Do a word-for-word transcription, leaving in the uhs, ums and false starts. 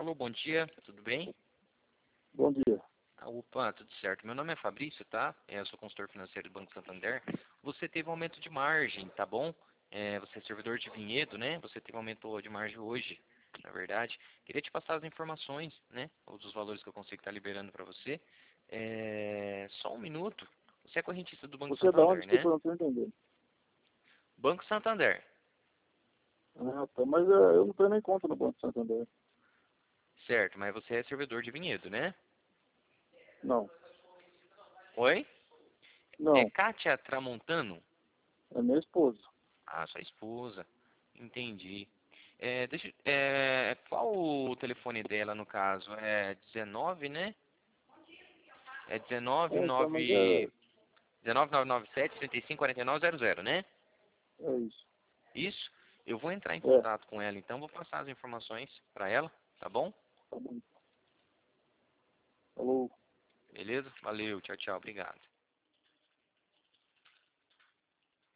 Alô, bom dia, tudo bem? Bom dia. Ah, opa, tudo certo. Meu nome é Fabrício, tá? É, eu sou consultor financeiro do Banco Santander. Você teve um aumento de margem, tá bom? É, você é servidor de vinhedo, né? Você teve um aumento de margem hoje, na verdade. Queria te passar as informações, né? Ou dos valores que eu consigo estar liberando para você. É, só um minuto. Você é correntista do Banco Você é da onde? Santander, Desculpa, né? eu não estou entendendo. Banco Santander. Ah, tá. Mas é, eu não tenho nem conta no Banco Santander. Certo, mas você é servidor de vinhedo, né? Não. Oi? É Não. Kátia Tramontano? É minha esposa. Ah, sua esposa. Entendi. É, deixa, é, qual o telefone dela no caso? É dezenove, né? É dezenove É, então, mas nove é, dezenove nove nove sete trinta e cinco quarenta e nove zero zero, né? é isso. Isso. Eu vou entrar em É, contato com ela, então vou passar as informações para ela, tá bom? tá bom. Falou. Beleza? Valeu, tchau, tchau, obrigado.